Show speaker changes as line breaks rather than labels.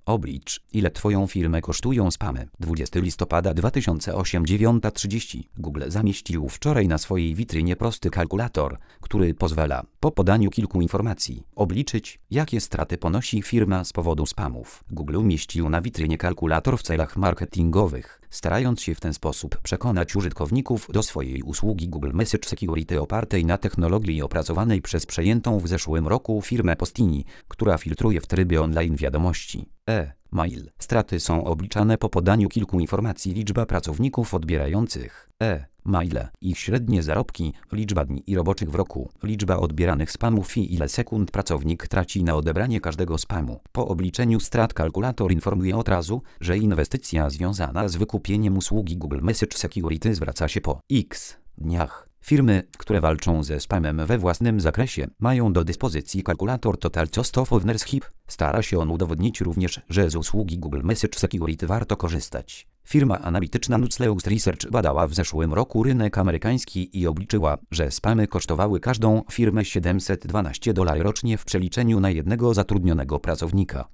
Oblicz, ile Twoją firmę kosztują spamy. 20 listopada 2008, 9:30. Google zamieścił wczoraj na swojej witrynie prosty kalkulator, który pozwala, po podaniu kilku informacji, obliczyć, jakie straty ponosi firma z powodu spamów. Google umieścił na witrynie kalkulator w celach marketingowych, starając się w ten sposób przekonać użytkowników do swojej usługi Google Message Security opartej na technologii opracowanej przez przejętą w zeszłym roku firmę Postini, która filtruje w trybie online wiadomości. E-mail. Straty są obliczane po podaniu kilku informacji: liczba pracowników odbierających e-maile, ich średnie zarobki, liczba dni i roboczych w roku, liczba odbieranych spamów i ile sekund pracownik traci na odebranie każdego spamu. Po obliczeniu strat kalkulator informuje od razu, że inwestycja związana z wykupieniem usługi Google Message Security zwraca się po X dniach. Firmy, które walczą ze spamem we własnym zakresie, mają do dyspozycji kalkulator Total Cost of Ownership. Stara się on udowodnić również, że z usługi Google Message Security warto korzystać. Firma analityczna Nucleus Research badała w zeszłym roku rynek amerykański i obliczyła, że spamy kosztowały każdą firmę $712 rocznie w przeliczeniu na jednego zatrudnionego pracownika.